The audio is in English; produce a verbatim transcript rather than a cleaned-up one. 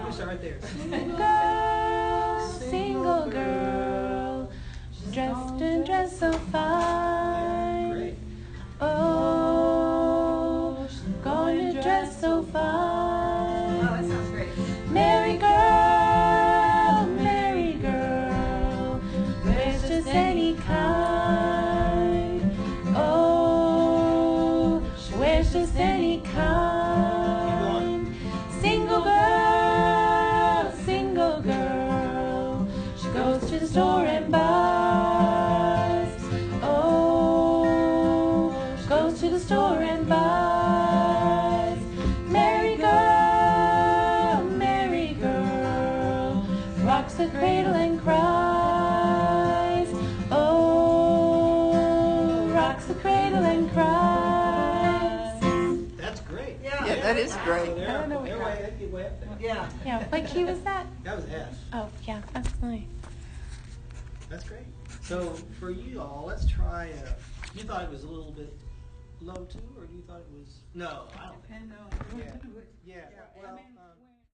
we start right there. Girl, single girl, dressed in dress so fine. Great. Oh, going to dress so fine. Oh, that sounds great. Merry girl, merry girl, wears just any kind. Oh, she wears just any kind. Single girl, single girl, she goes to the store and buys. Oh, she goes to the store and buys. Merry girl, merry girl, rocks the cradle and cries. Oh, rocks the cradle and cries. That's great. Yeah. Yeah, that is So great. they're, I don't know they're what- way, they'd be way up there. Yeah. Yeah, what key was that? That was F. Oh, yeah, that's nice. That's great. So for you all, let's try. Uh, you thought it was a little bit low too, or you thought it was? No, I don't think. And, uh, Yeah. Yeah. Yeah, Well. I mean, Um,